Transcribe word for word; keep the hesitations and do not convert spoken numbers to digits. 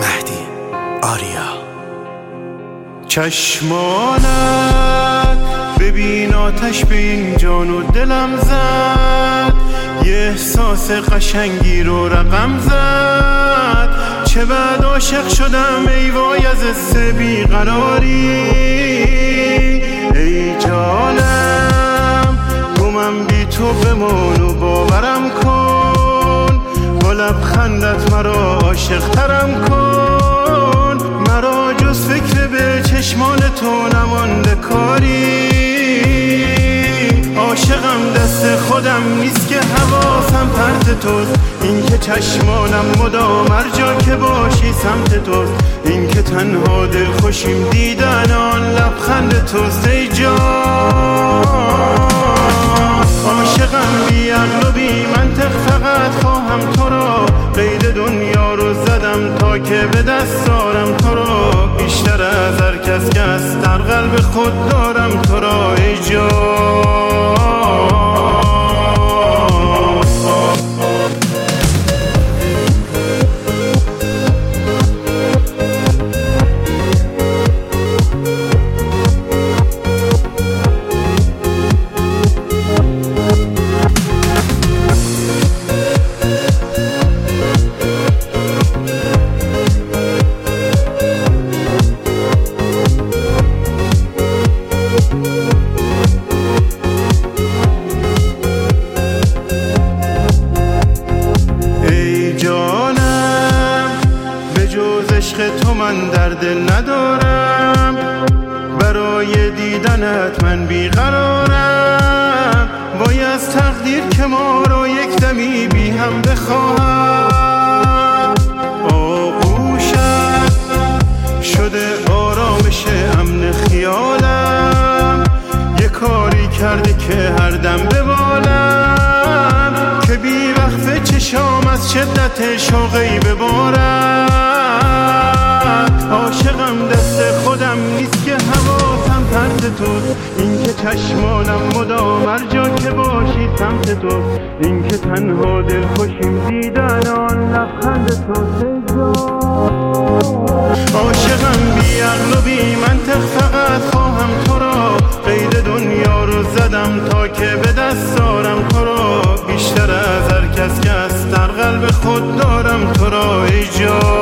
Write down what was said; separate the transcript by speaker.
Speaker 1: مهدی آریا.
Speaker 2: چشمانت ببین آتش به این جان و دلم زد، یه احساس قشنگی رو رقم زد. چه بعد عاشق شدم ای وای از حس بیقراری. ای جانم گمم بی تو بمان و باورم کن، با لبخندت مرا عاشق ترم کن. مرا جز فکر به چشمان تو نمانده کاری. عاشقم دست خودم نیست که حواسم پرت توست، این که چشمانم مدام هر جا که باشی سمت توست، این که تنها دل خوشیم دیدن آن لبخند توست. ای جان عاشقم بی عقل و بی منطق، فقط خواهم تو را. قید دنیا رو زدم تا که به دست آرم تو را، بیشتر از هر کس که از در قلب خود دارم تو را. ای جان عشق تو من در دل ندارم، برای دیدنت من بیقرارم. وای از تقدیر که ما رو یک دمی بی هم بخواهم. آغوشت شده آرامش امن خیالم، یه کاری کرده که هر دم ببالم، که بی وقف چشام از شدت شوقی ببارم. عاشقم دست خودم نیست که حواسم پرت توست، این که چشمانم مدام هر جا که باشی سمت توست، این که تنها دل خوشیم دیدن آن لبخند توست. عاشقم بی عقل و بی منطق، فقط خواهم تو را. قید دنیا رو زدم تا که به دست آرم تو را، بیشتر از هر کس که از در قلب خود دارم تو را. ای جان